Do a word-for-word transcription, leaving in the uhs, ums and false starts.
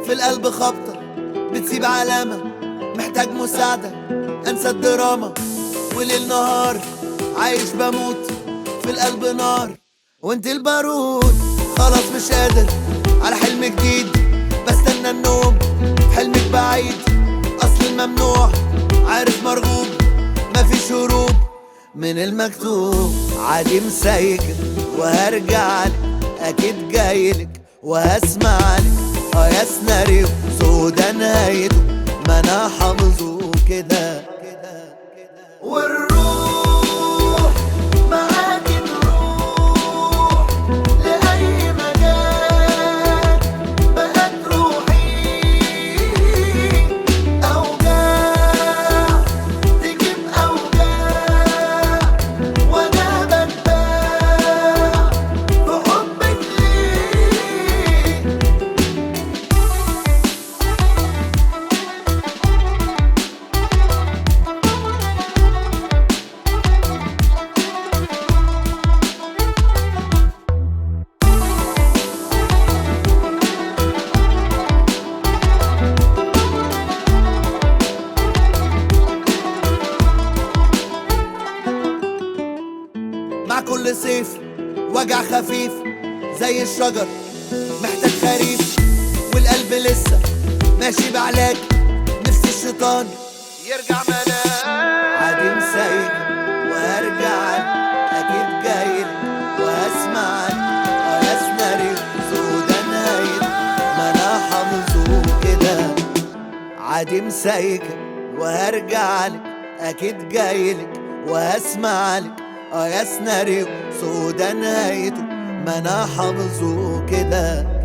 في القلب خبطة بتسيب علامة، محتاج مساعدة انسى الدراما. وليل نهار عايش بموت في القلب نار وانت البارود. خلاص مش قادر على حلم جديد، بستنى النوم في حلمك بعيد. اصل الممنوع عارف مرغوب، مفيش هروب من المكتوب. عادي مسايكك وهرجعلك، اكيد جايلك وهسمعلك. اه يا سيناريو سودا نهايته، ما انا حافظه كده. والروح معاكي تروح لأي مكان، بقى تروحي أوجاع تجيب أوجاع، وأنا بتباع في حبك ليه. مع كل صيف وجع خفيف زي الشجر محتاج خريف، والقلب لسه ماشي بعلاج. نفسي الشيطان يرجع ملاك. عادي مسايك وهرجعلك، اكيد جايلك وهسمعك. اه يا سيناريو سودا نهايته، ما انا حافظه كده. عادي مسايك وهرجعلك، اكيد جايلك وهسمعلك. اه يا سيناريو سودا نهايته، ما انا حافظه كده.